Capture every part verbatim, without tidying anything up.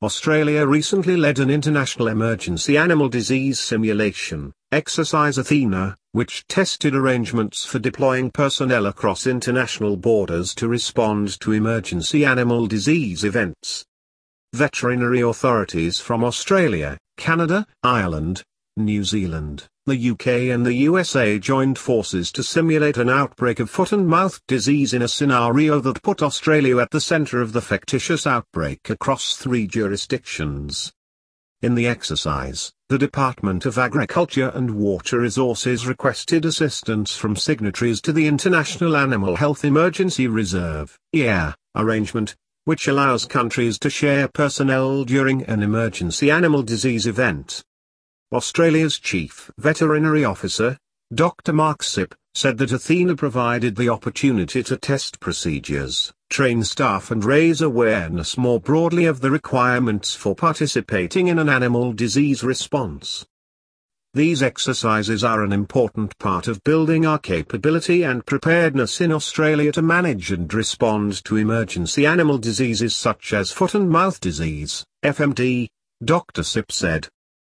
Australia recently led an international emergency animal disease simulation, Exercise Athena, which tested arrangements for deploying personnel across international borders to respond to emergency animal disease events. Veterinary authorities from Australia, Canada, Ireland, New Zealand, the U K and the U S A joined forces to simulate an outbreak of foot and mouth disease in a scenario that put Australia at the centre of the fictitious outbreak across three jurisdictions. In the exercise, the Department of Agriculture and Water Resources requested assistance from signatories to the International Animal Health Emergency Reserve (I A R) arrangement, which allows countries to share personnel during an emergency animal disease event. Australia's Chief Veterinary Officer, Doctor Mark Sipp, said that Athena provided the opportunity to test procedures, train staff and raise awareness more broadly of the requirements for participating in an animal disease response. These exercises are an important part of building our capability and preparedness in Australia to manage and respond to emergency animal diseases such as foot and mouth disease, F M D, Doctor Sipp said.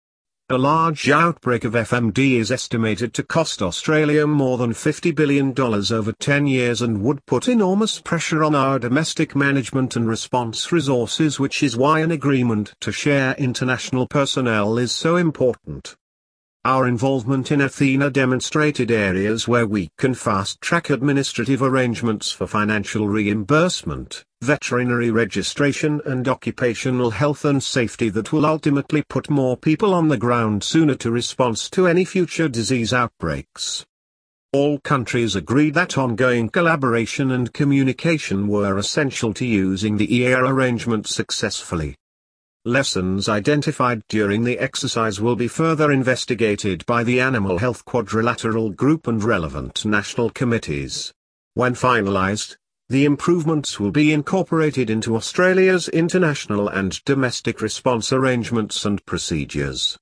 A large outbreak of F M D is estimated to cost Australia more than fifty billion dollars over ten years and would put enormous pressure on our domestic management and response resources, which is why an agreement to share international personnel is so important. Our involvement in Athena demonstrated areas where we can fast-track administrative arrangements for financial reimbursement, veterinary registration and occupational health and safety that will ultimately put more people on the ground sooner to respond to any future disease outbreaks. All countries agreed that ongoing collaboration and communication were essential to using the I A R arrangement successfully. Lessons identified during the exercise will be further investigated by the Animal Health Quadrilateral Group and relevant national committees. When finalized, the improvements will be incorporated into Australia's international and domestic response arrangements and procedures.